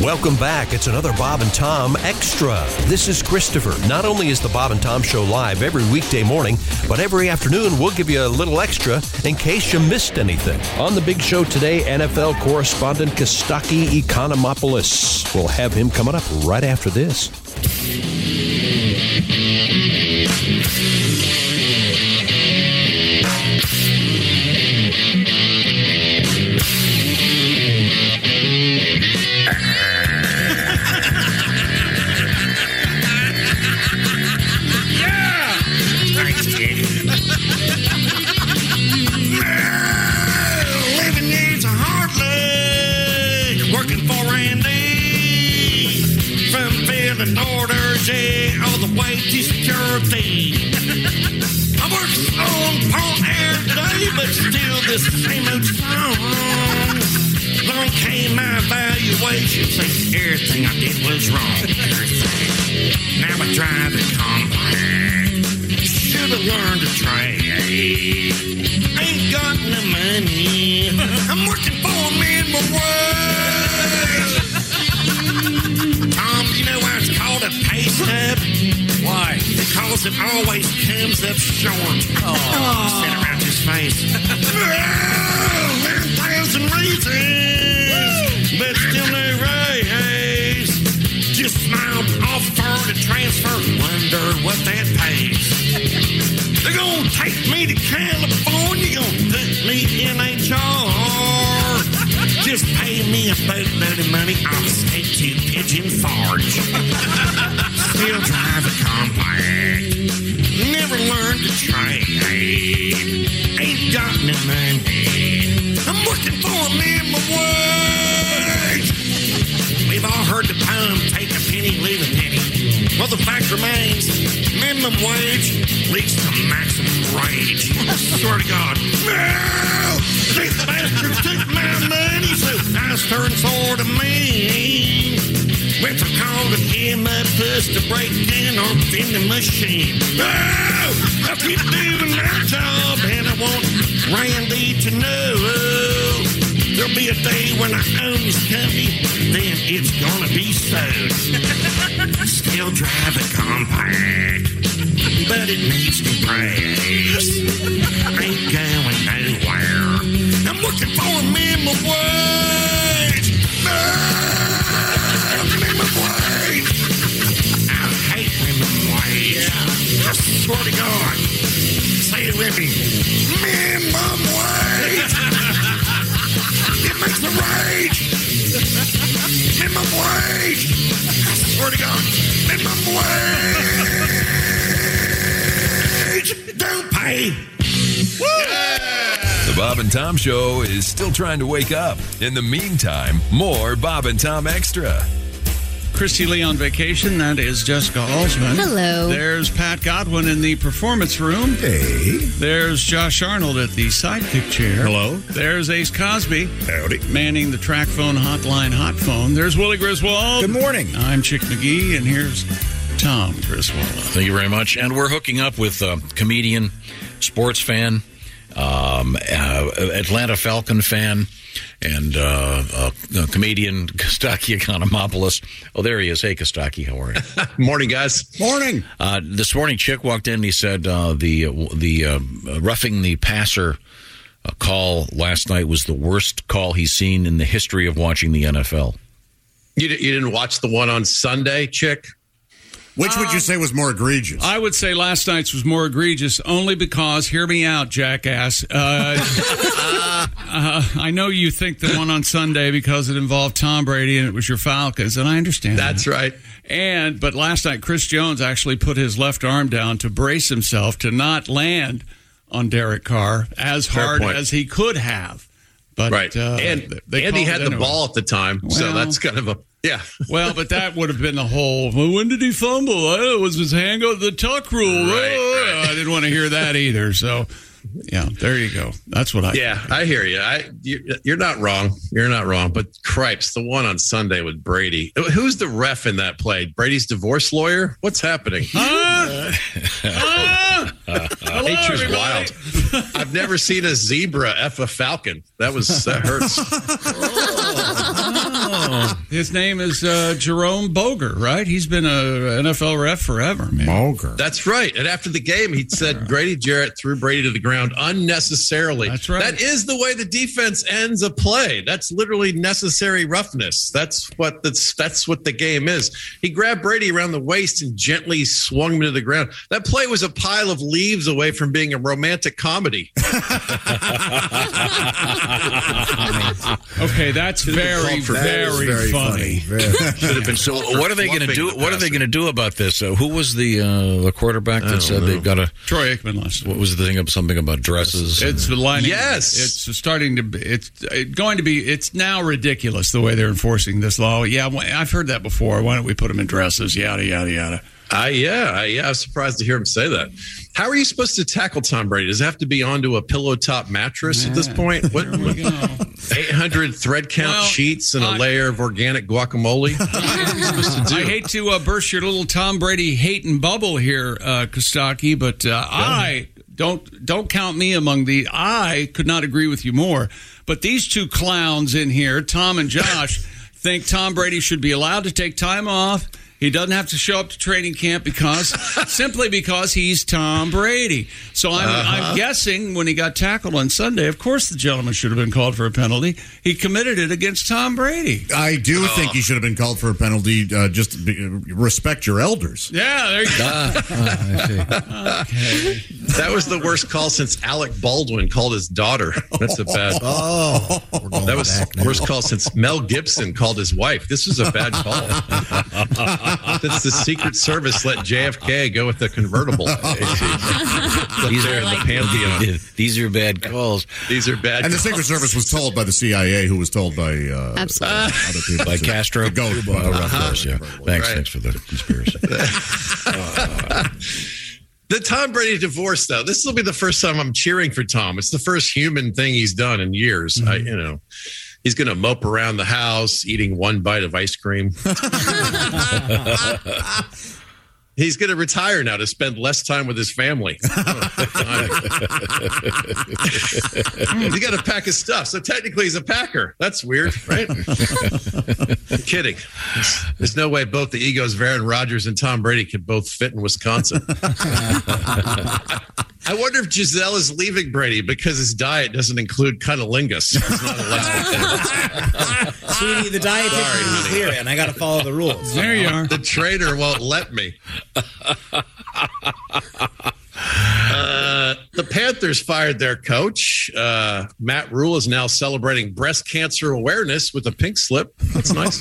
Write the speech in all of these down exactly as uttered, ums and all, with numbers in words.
Welcome back. It's another Bob and Tom Extra. This is Christopher. Not only is the Bob and Tom Show live every weekday morning, but every afternoon we'll give you a little extra in case you missed anything. On the big show today, N F L correspondent Kostaki Economopoulos. We'll have him coming up right after this. Orders, yeah, all the way to security. I work on Paul Air today, but still this same old song. Long came my evaluation, saying everything I did was wrong. Now I drive a compact. Should have learned to trade. Ain't got no money. I'm working for a minimum wage. Tom, you know why it's called a pay stub? Why? Because it always comes up short. Oh. Sit around his face. Oh, there's a thousand reasons, but still no raise. Just smiled, offer to transfer, wonder what that pays. They're gonna take me to California, gonna put me in H R. Just pay me a boatload of money, I'll take to Pigeon Forge. Still drive a compact. Never learned to trade. Ain't got no money. I'm working for a minimum wage. We've all heard the poem, take a penny, leave a penny. Well, the fact remains, minimum wage leads to maximum rage. I swear to God. No! These bastards took my money, so I turned sort of mean. Went from calling him a puss to break in on the vending machine. Oh, I keep doing my job, and I want Randy to know there'll be a day when I own this company, then it's gonna be sold. Still drive a compact, but it needs to brace. Ain't going nowhere. I'm working for a minimum wage. Oh, minimum wage. I hate minimum wage. I swear to God. Say it with me. Minimum wage. It makes the rage. Minimum wage. I swear to God. Minimum wage. Don't pay. Woo! The Bob and Tom Show is still trying to wake up. In the meantime, more Bob and Tom Extra. Christy Lee on vacation. That is Jessica Alsman. Hello. There's Pat Godwin in the performance room. Hey. There's Josh Arnold at the sidekick chair. Hello. There's Ace Cosby. Howdy. Manning the track phone hotline hot phone. There's Willie Griswold. Good morning. I'm Chick McGee, and here's Tom Griswold. Thank you very much. And we're hooking up with a comedian, sports fan, um, uh, Atlanta Falcon fan, and uh, uh, uh, comedian Kostaki Economopoulos. Oh, there he is. Hey, Kostaki, how are you? Morning, guys. Morning. Uh, this morning, Chick walked in and he said uh, the the uh, roughing the passer uh, call last night was the worst call he's seen in the history of watching the N F L. You, you didn't watch the one on Sunday, Chick? Which would you say was more egregious? I would say last night's was more egregious only because, hear me out, jackass. Uh, uh, I know you think the one on Sunday because it involved Tom Brady and it was your Falcons, and I understand That's that. right. And But last night, Chris Jones actually put his left arm down to brace himself to not land on Derek Carr as Fair hard point. as he could have. But, Right. uh, and they Andy called had it the anyway. ball at the time, so Well- that's kind of a, yeah. Well, but that would have been the whole, well, when did he fumble? Oh, it was his hand go the tuck rule. Right, Oh, right. I didn't want to hear that either. So, yeah, there you go. That's what I Yeah, I hear you. I, you. You're not wrong. You're not wrong. But cripes, the one on Sunday with Brady. Who's the ref in that play? Brady's divorce lawyer? What's happening? Huh? Huh? Hello, Nature's everybody. wild. I've never seen a zebra F a falcon. That was that hurts. Oh. His name is uh, Jerome Boger, right? He's been a N F L ref forever, man. Boger. That's right. And after the game, he said Grady Jarrett threw Brady to the ground unnecessarily. That's right. That is the way the defense ends a play. That's literally necessary roughness. That's what that's that's what the game is. He grabbed Brady around the waist and gently swung him to the ground. That play was a pile of leaves away from being a romantic comedy. Okay, that's very, very, very funny. Very. Should have been So what are they going to do? What are they going to do about this? Uh, who was the uh, the quarterback that said they've got a? Troy Aikman last What was the thing of something about dresses? It's the lining. Yes. It's starting to be, it's going to be, it's now ridiculous the way they're enforcing this law. Yeah, I've heard that before. Why don't we put them in dresses? Yada, yada, yada. Uh, yeah, I, yeah, I was surprised to hear him say that. How are you supposed to tackle Tom Brady? Does it have to be onto a pillow top mattress yeah. at this point? What, There we go. eight hundred thread count Well, sheets and a I- layer of organic guacamole? I hate to uh, burst your little Tom Brady hating bubble here, uh, Kostaki, but uh, I don't don't count me among the. I could not agree with you more. But these two clowns in here, Tom and Josh, think Tom Brady should be allowed to take time off. He doesn't have to show up to training camp because simply because he's Tom Brady. So I'm, uh-huh. I'm guessing when he got tackled on Sunday, of course the gentleman should have been called for a penalty. He committed it against Tom Brady. I do think he should have been called for a penalty. Uh, just be, respect your elders. Yeah, there you go. Ah, I see. Okay. That was the worst call since Alec Baldwin called his daughter. That's a bad. Oh, we're going That was back the now. worst call since Mel Gibson called his wife. This was a bad call. That's the Secret Service let J F K go with the convertible. These are are the pantheon. These are bad calls. These are bad. And the calls. Secret Service was told by the C I A, who was told by uh, Absolutely. uh, other people. By to- Castro? to go. Uh, Uh, of course, yeah. Thanks, Right. thanks for the conspiracy. The Tom Brady divorce, though, this will be the first time I'm cheering for Tom. It's the first human thing he's done in years. I, you know, he's going to mope around the house eating one bite of ice cream. He's going to retire now to spend less time with his family. He got to pack his stuff. So technically he's a packer. That's weird, right? I'm kidding. There's, there's no way both the egos of Aaron Rodgers and Tom Brady could both fit in Wisconsin. I wonder if Giselle is leaving Brady because his diet doesn't include cunnilingus. He's not allowed. Sweetie, the dietitian is here, and I got to follow the rules. There you are. The trainer won't let me. Uh, the Panthers fired their coach. Uh, Matt Rule is now celebrating breast cancer awareness with a pink slip. That's nice.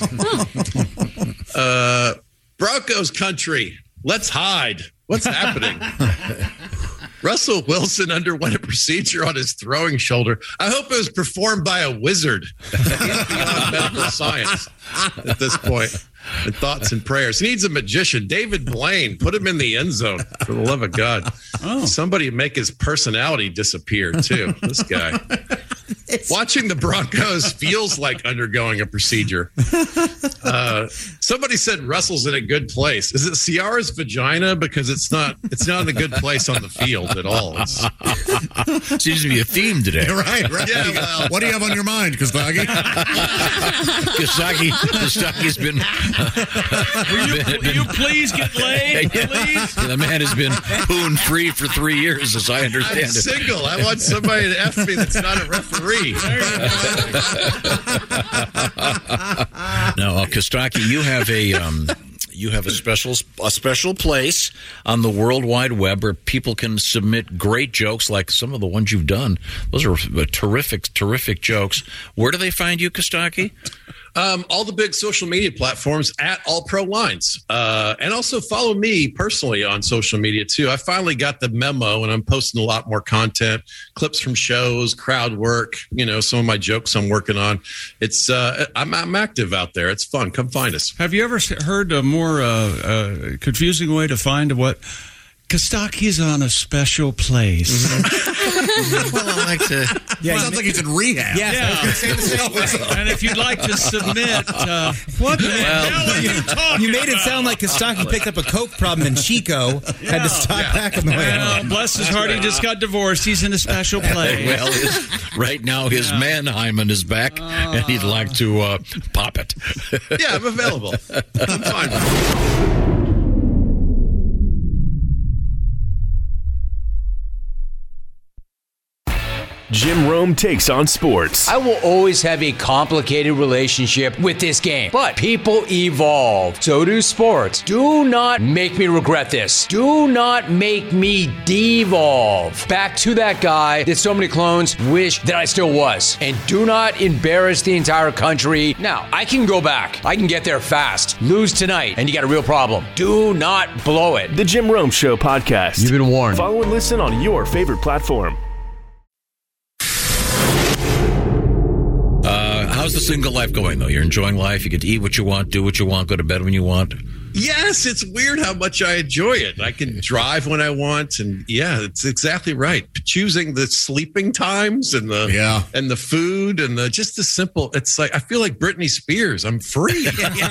uh, Broncos country. Let's hide. What's happening? Russell Wilson underwent a procedure on his throwing shoulder. I hope it was performed by a wizard. He's beyond medical science at this point. And thoughts and prayers. He needs a magician. David Blaine, put him in the end zone, for the love of God. Oh. Somebody make his personality disappear, too. This guy. Watching the Broncos feels like undergoing a procedure. Uh, somebody said Russell's in a good place. Is it Ciara's vagina? Because it's not. It's not in a good place on the field at all. It's, Seems to be a theme today. right, right. Yeah, well- What do you have on your mind, Kostaki? Kostaki, Kostaki's been. Will you, will you please get laid? Please? The man has been poon free for three years, as I I'm understand it. single. I want somebody to F me that's not a referee. Now, uh, Kostaki, you have a um, you have a special a special place on the World Wide Web where people can submit great jokes, like some of the ones you've done. Those are uh, terrific, terrific jokes. Where do they find you, Kostaki? Um, all the big social media platforms at All Pro Lines. Uh, and also follow me personally on social media, too. I finally got the memo, and I'm posting a lot more content, clips from shows, crowd work, you know, some of my jokes I'm working on. It's uh, I'm, I'm active out there. It's fun. Come find us. Have you ever heard a more uh, uh, confusing way to find what Kostaki's on a special place. Well, I like to. Yeah, sounds like he's in rehab. Yes, I was going to say the same. And if you'd like to submit, uh, what the hell are you talking You made it about? sound like Kostaki picked up a coke problem in Chico, had to stop Yeah. back on the way Well, home. bless his heart, he just got divorced. He's in a special place. Well, his, right now his Mannheimen is back, and he'd like to uh, pop it. Yeah, I'm available. I'm fine with it. Jim Rome takes on sports. I will always have a complicated relationship with this game, but people evolve. So do sports. Do not make me regret this. Do not make me devolve back to that guy that so many clones wish that I still was. And do not embarrass the entire country. Now, I can go back. I can get there fast. Lose tonight, and you got a real problem. Do not blow it. The Jim Rome Show podcast. You've been warned. Follow and listen on your favorite platform. Uh, how's the single life going, though? You're enjoying life. You get to eat what you want, do what you want, go to bed when you want. Yes, it's weird how much I enjoy it. I can drive when I want, and yeah, it's exactly right. Choosing the sleeping times and the Yeah. and the food and the just the simple. It's like I feel like Britney Spears. I'm free.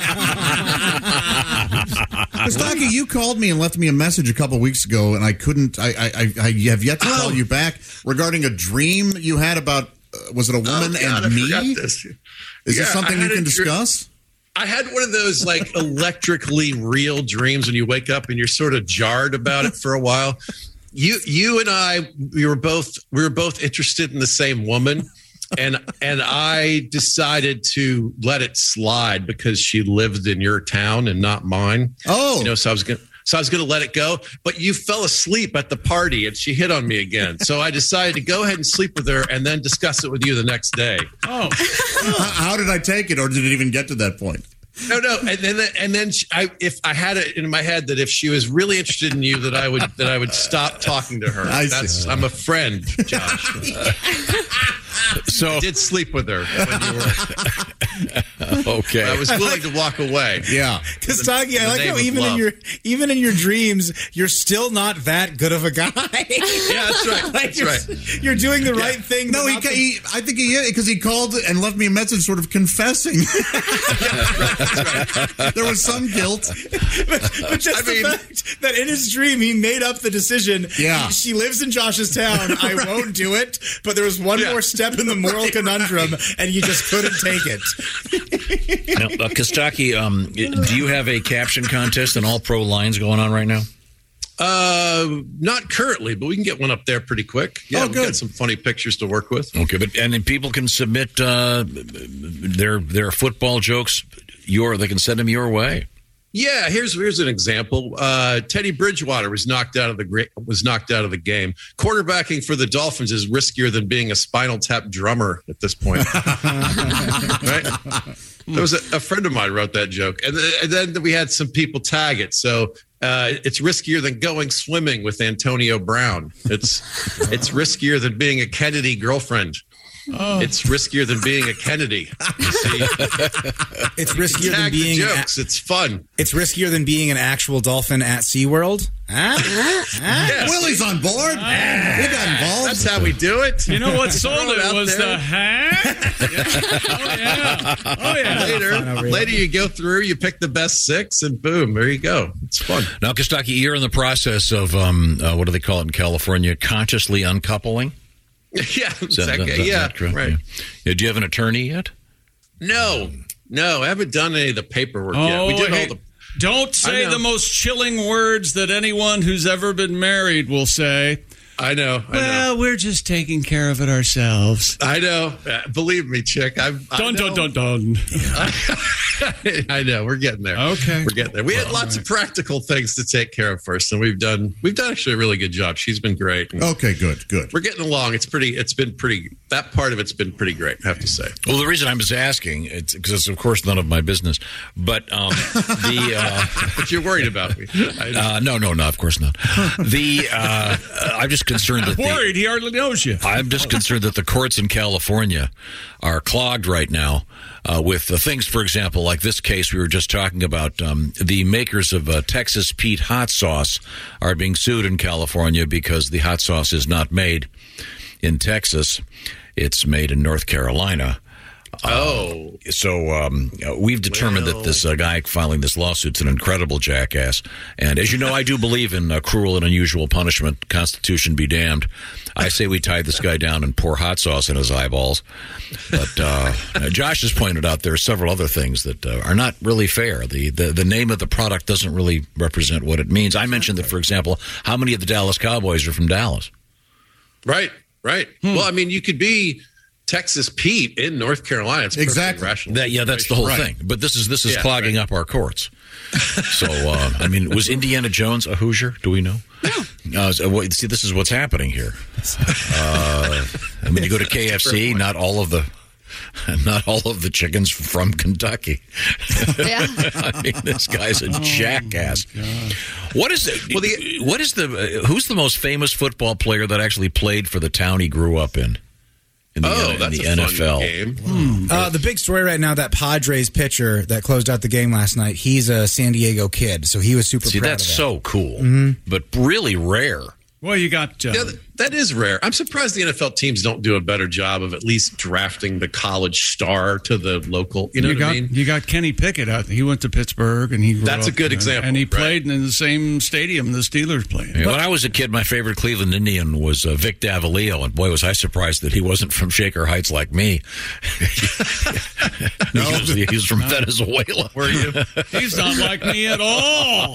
Kostaki, you called me and left me a message a couple weeks ago, and I couldn't. I I, I have yet to Oh. call you back regarding a dream you had about. Uh, was it a woman Oh, God, and I me? forgot this. Is Yeah, this something I you had can a dr- discuss? I had one of those like electrically real dreams when you wake up and you're sort of jarred about it for a while. You you and I we were both we were both interested in the same woman, and and I decided to let it slide because she lived in your town and not mine. Oh, You know, so I was gonna so I was gonna let it go, but you fell asleep at the party and she hit on me again. So I decided to go ahead and sleep with her and then discuss it with you the next day. Oh, how, how did I take it, or did it even get to that point? No, no, and then and then she, I, if I had it in my head that if she was really interested in you, that I would that I would stop talking to her. I see. That's I'm a friend, Josh. So I did sleep with her when you were. okay, I was willing to walk away. Yeah. Kostaki, I the like name how of even in love. your even in your dreams, you're still not that good of a guy. Yeah, that's right. Like That's you're, right. You're doing the right thing. No, but he, not the- he. I think he because he called and left me a message, sort of confessing. There was some guilt. but, but just I mean- the fact that in his dream he made up the decision. Yeah. She lives in Josh's town. I won't do it. But there was one Yeah. more step in the moral conundrum, and you just couldn't take it. now, uh, Kostaki, um, do you have a caption contest and all pro lines going on right now? Uh, not currently, but we can get one up there pretty quick. Yeah, Oh, we've good. got some funny pictures to work with. Okay, but and then people can submit uh, their their football jokes. Your they can send them your way. Yeah, here's here's an example. Uh, Teddy Bridgewater was knocked out of the gra- was knocked out of the game. Quarterbacking for the Dolphins is riskier than being a Spinal Tap drummer at this point. Right? There was a, a friend of mine wrote that joke, and, th- and then we had some people tag it. So uh, it's riskier than going swimming with Antonio Brown. It's it's riskier than being a Kennedy girlfriend. It's riskier than being a Kennedy. You see? It's riskier than Tag the being. A, jokes. It's fun. it's riskier than being an actual dolphin at SeaWorld. Huh? Huh? Yes. Willie's on board. We got involved. That's how we do it. you know what sold Throw it it out was there. the hat. Oh yeah, oh yeah. Later, later you go through, you pick the best six, and boom, there you go. It's fun. Now, Kostaki, you're in the process of um, uh, what do they call it in California? Consciously uncoupling. Yeah, Is that- exactly. is that- is yeah, that correct? right. Yeah. Yeah, do you have an attorney yet? No, no, I haven't done any of the paperwork yet. We Oh, did hey, all the. don't say I know. the most chilling words that anyone who's ever been married will say. I know. I Well, know. we're just taking care of it ourselves. I know. Uh, Believe me, chick. I've. I Dun know. dun dun dun. I know. We're getting there. Okay. we're getting there. We had lots of practical things to take care of first, and we've done. We've done actually a really good job. She's been great. And Okay, good, good. We're getting along. It's pretty. It's been pretty. That part of it's been pretty great. I have to say. Well, the reason I'm just asking, it's because it's of course none of my business, but um, the uh, But you're worried about me. I know. uh, no, no, no, of course not. The uh, I'm just concerned that I'm worried. the, He hardly knows you. I'm just concerned that the courts in California are clogged right now uh, with the things, for example, like this case we were just talking about. Um, the makers of uh, Texas Pete hot sauce are being sued in California because the hot sauce is not made in Texas. It's made in North Carolina. Oh. Uh, so um, we've determined well. that this uh, guy filing this lawsuit's an incredible jackass. And as you know, I do believe in uh, cruel and unusual punishment. Constitution be damned. I say we tie this guy down and pour hot sauce in his eyeballs. But uh, Josh has pointed out there are several other things that uh, are not really fair. The, the the name of the product doesn't really represent what it means. I mentioned that, for example, how many of the Dallas Cowboys are from Dallas? Right, right. Hmm. Well, I mean, you could be Texas Pete in North Carolina. It's exactly rational. That, yeah, that's the whole right. thing. But this is this is yeah, clogging right. up our courts. So, uh, I mean, was Indiana Jones a Hoosier? Do we know? No. Uh, so, well, see, this is what's happening here. Uh, I mean, you go to K F C, not all of the not all of the chickens from Kentucky. Yeah. I mean, this guy's a oh jackass. What is it? Well, the, what is the? Uh, who's the most famous football player that actually played for the town he grew up in? In the, oh, in that's the a N F L. Fun game. Hmm. Uh, the big story right now, that Padres pitcher that closed out the game last night, he's a San Diego kid, so he was super See, proud that's of that. so cool, mm-hmm. but really rare. Well, you got... Uh, yeah, that is rare. I'm surprised the N F L teams don't do a better job of at least drafting the college star to the local, you know you what got, I mean? You got Kenny Pickett out there. He went to Pittsburgh, and he grew That's up, a good uh, example. And he right. played in the same stadium the Steelers played. Yeah, when I was a kid, my favorite Cleveland Indian was uh, Vic Davalillo, and boy, was I surprised that he wasn't from Shaker Heights like me. no, he was, he was from no. Venezuela. Were you? He's not like me at all.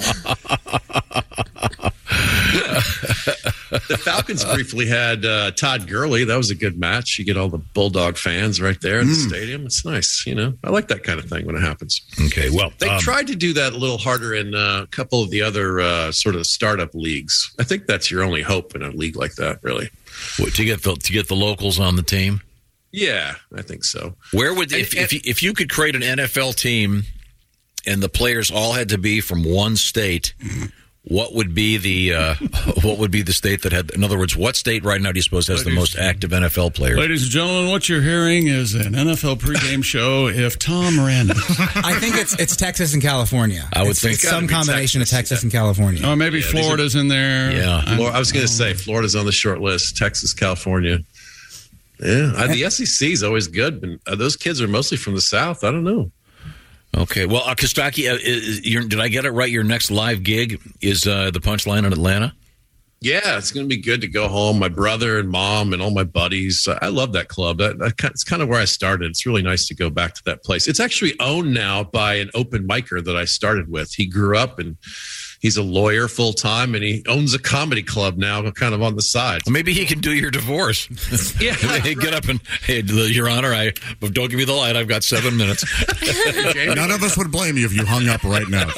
The Falcons briefly had uh, Todd Gurley. That was a good match. You get all the Bulldog fans right there in the mm. stadium. It's nice, you know. I like that kind of thing when it happens. Okay, well, they um, tried to do that a little harder in uh, a couple of the other uh, sort of startup leagues. I think that's your only hope in a league like that, really. What, to get the to get the locals on the team? Yeah, I think so. Where would if and, if you, if you could create an N F L team and the players all had to be from one state? What would be the uh, what would be the state that had? In other words, what state right now do you suppose has ladies, the most active N F L players? Ladies and gentlemen, what you're hearing is an N F L pregame show. If Tom Randall, I think it's it's Texas and California. I would it's, think it's some combination Texas, of Texas yeah. and California. Or maybe yeah, Florida's are, in there. Yeah, I was going to say Florida's on the short list. Texas, California. Yeah, I, the S E C is always good, but uh, those kids are mostly from the South. I don't know. Okay, well, uh, Kostaki, uh, is, is, did I get it right? Your next live gig is uh, the Punchline in Atlanta? Yeah, it's going to be good to go home. My brother and mom and all my buddies. I love that club. That, that, it's kind of where I started. It's really nice to go back to that place. It's actually owned now by an open micer that I started with. He grew up and he's a lawyer full time, and he owns a comedy club now, kind of on the side. Well, maybe he can do your divorce. Yeah, hey, get up and hey, Your Honor, I don't give me the light. I've got seven minutes. None of us would blame you if you hung up right now.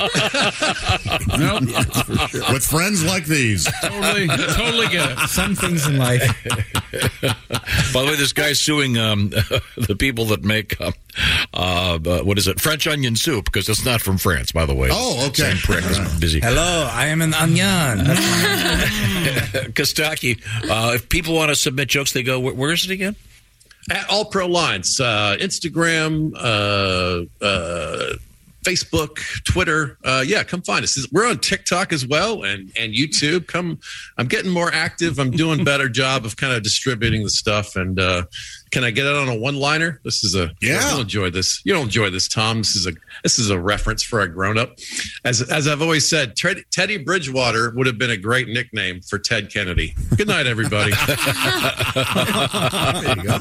Nope. With friends like these, totally, totally get it. Some things in life. By the way, this guy's suing um, the people that make uh, uh, what is it, French onion soup, because it's not from France. By the way. Oh, okay. Same prick. Busy. Hello, I am an onion. Kostaki, uh, if people want to submit jokes, they go, where, where is it again? At All Pro Lines, uh, Instagram, uh, uh, Facebook, Twitter. Uh, yeah, come find us. We're on TikTok as well, and, and YouTube. Come, I'm getting more active. I'm doing a better job of kind of distributing the stuff. And uh, can I get it on a one-liner? This is a yeah. You'll enjoy this. You'll enjoy this, Tom. This is a this is a reference for a grown-up. As as I've always said, Ted, Teddy Bridgewater would have been a great nickname for Ted Kennedy. Good night, everybody. There you go.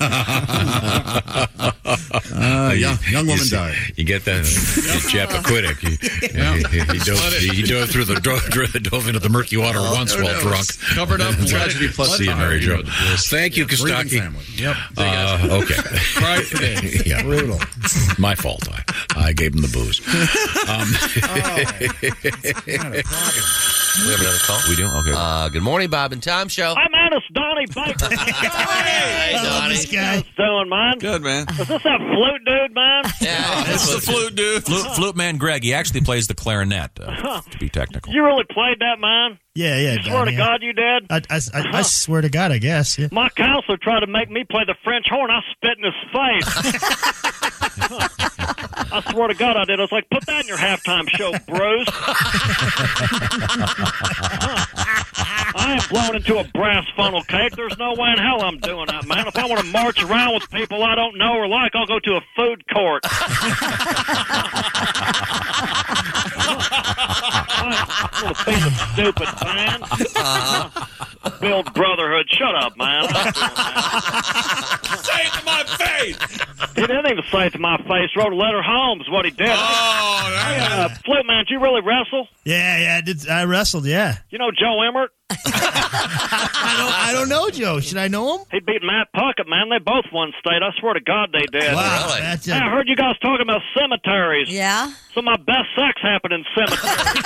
Uh, young, young woman you, died. You get that? Chappaquiddick. He, yeah. he, he, dove, he, he dove through the dove, dove into the murky water oh, once while drunk. Covered up. Tragedy plus See you, Mary Jo. Thank you, Kostaki. Yep. Uh, okay. Right today. Yeah. Brutal. My fault. I, I gave him the booze. Um, we have another call. We do? Okay. Uh, good morning, Bob and Tom Show. I'm honest, Donnie Baker. Hey, Donnie. How's it going, man? Good, man. Is this that flute dude, man? Yeah, this It's the flute dude. Flute, flute man Greg. He actually plays the clarinet, uh, to be technical. You really played that, man? Yeah, yeah. You swear to God you did? I, I, I, I swear to God, I guess. Yeah. My counselor tried to make me play the French horn. I spit in his face. I swear to God I did. I was like, put that in your halftime show, bros. I ain't blown into a brass funnel cake. There's no way in hell I'm doing that, man. If I want to march around with people I don't know or like, I'll go to a food court. What a piece of stupid band. Build brotherhood. Shut up, man. Say it to my face. He didn't even say it to my face. Wrote a letter home is what he did. Oh, hey, uh, Flip, man, did you really wrestle? Yeah, yeah, I did. I wrestled, yeah. You know Joe Emmert? I don't I don't know Joe. Should I know him? He beat Matt Puckett, man. They both won state. I swear to God they did. Wow, really? That's a... I heard you guys talking about cemeteries. Yeah? Some of my best sex happened in cemeteries.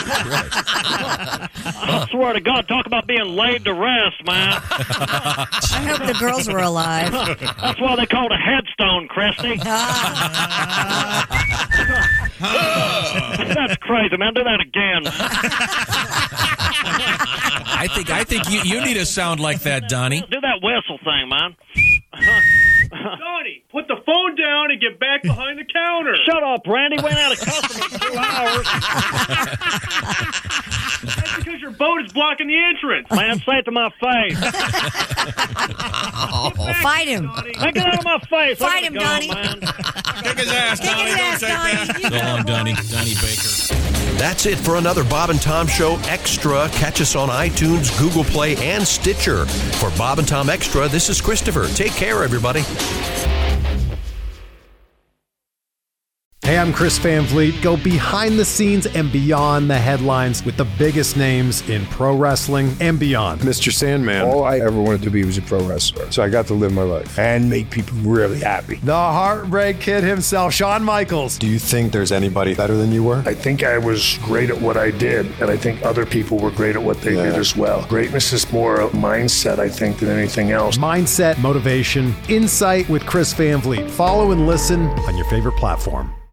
I swear to God, talk about being laid to rest, man. I hope the girls were alive. That's why they called a headstone, Christy. That's crazy, man. Do that again. I think I think you, you need a sound like that, Donnie. Do that whistle thing, man. Donnie, put the phone down and get back behind the counter. Shut up, Randy. We ain't had a customer in two hours. That's because your boat is blocking the entrance. Man, say it to my face. Fight him. Hey, get out of my face. Fight him, go, Donnie. Man. Kick his ass, Kick Donnie. his ass, Don't take Donnie. that. So long, Donnie. Donnie Baker. That's it for another Bob and Tom Show Extra. Catch us on iTunes, Google Play, and Stitcher. For Bob and Tom Extra, this is Christopher. Take care, everybody. Hey, I'm Chris Van Vliet. Go behind the scenes and beyond the headlines with the biggest names in pro wrestling and beyond. Mister Sandman, all I ever wanted to be was a pro wrestler. So I got to live my life and make people really happy. The Heartbreak Kid himself, Shawn Michaels. Do you think there's anybody better than you were? I think I was great at what I did, and I think other people were great at what they yeah. did as well. Greatness is more a mindset, I think, than anything else. Mindset, motivation, insight with Chris Van Vliet. Follow and listen on your favorite platform.